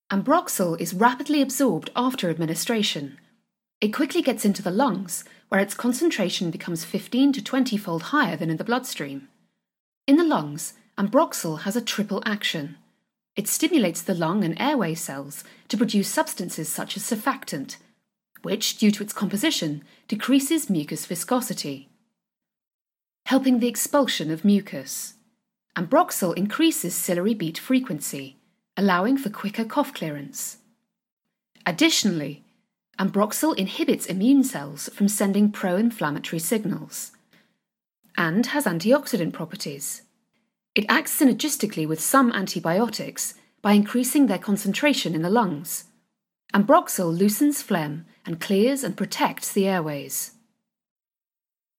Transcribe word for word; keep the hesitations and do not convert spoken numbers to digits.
Ambroxol is rapidly absorbed after administration. It quickly gets into the lungs, where its concentration becomes fifteen to twenty-fold higher than in the bloodstream. In the lungs, Ambroxol has a triple action. It stimulates the lung and airway cells to produce substances such as surfactant, which, due to its composition, decreases mucus viscosity, helping the expulsion of mucus. Ambroxol increases ciliary beat frequency, allowing for quicker cough clearance. Additionally, Ambroxol inhibits immune cells from sending pro-inflammatory signals and has antioxidant properties. It acts synergistically with some antibiotics by increasing their concentration in the lungs. Ambroxol loosens phlegm and clears and protects the airways.